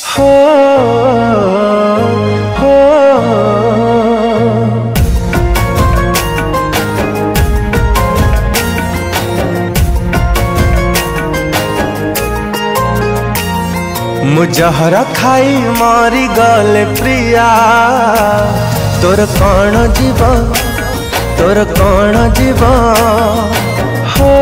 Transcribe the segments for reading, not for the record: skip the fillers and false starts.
हो हो मुजहरा खाई मारी गले प्रिया तोर कौन जीव तोर कौन जीव हो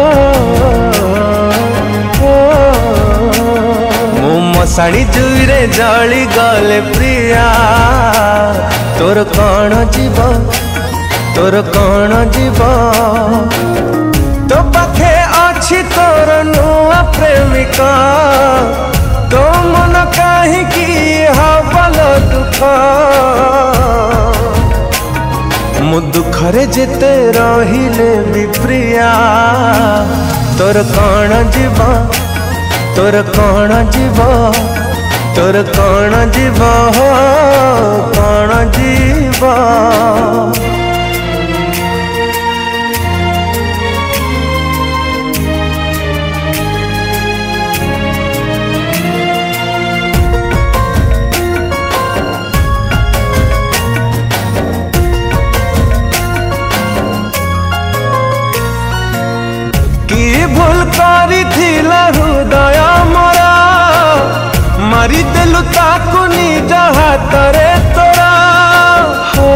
मो मशाणी जुईरे जली गले प्रिया तोर कौन जीव तोर कौन जीव तो पाखे अच्छी तोर नुआ प्रेमिका तो मन कहीं हबल दुख मु दुखरे जेते रहिले भी प्रिया तोर कौन जीव तोर कौन जीव तोर कौन जीव हो कौन जीव भूल करी थिला हृदय मोरा मारी देलु ताकु निज हातरे तोरा हो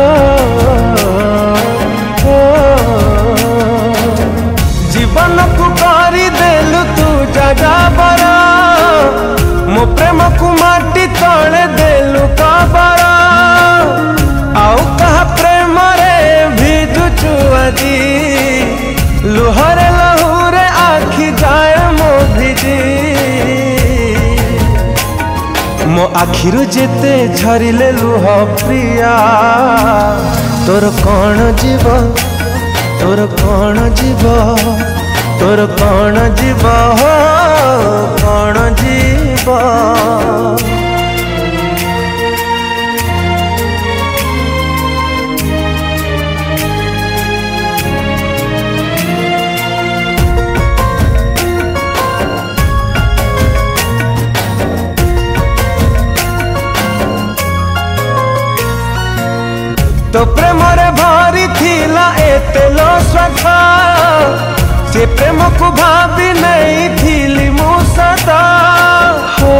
हो जीवन को करी देलु तू जगा बरा मो प्रेम को माटी तले देलु कबरा आउ कहा प्रेम रे भिजुचु आजी लुहरे लहुरे आखि जाए मो भिजी मो आखिरु जेते झरिले लुह प्रिया तोर कौन जीव तोर कौन जीव तोर कौन जीव हो कौन जीव तो प्रेम रे भारी थिला एते लो सखा से प्रेम को भाभी नहीं थिली मु सदा हो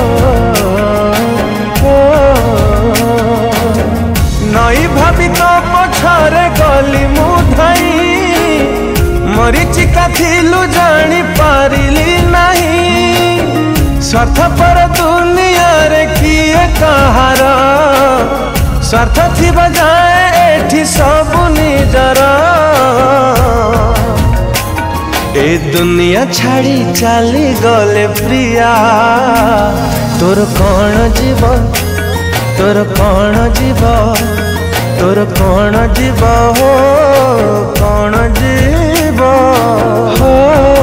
हो नई भाभी तो पछरे गली मु धाई मरीचिका थिलु जानी पारिली नहीं स्वार्थ पर दुनिया रे किए कहारा स्वार्थ थी बजाए एठी सब निजर ए दुनिया छाड़ी चली गले प्रिया तोर कौन जीव तोर कौन जीव तोर कौन जीव हो कौन जीव हो।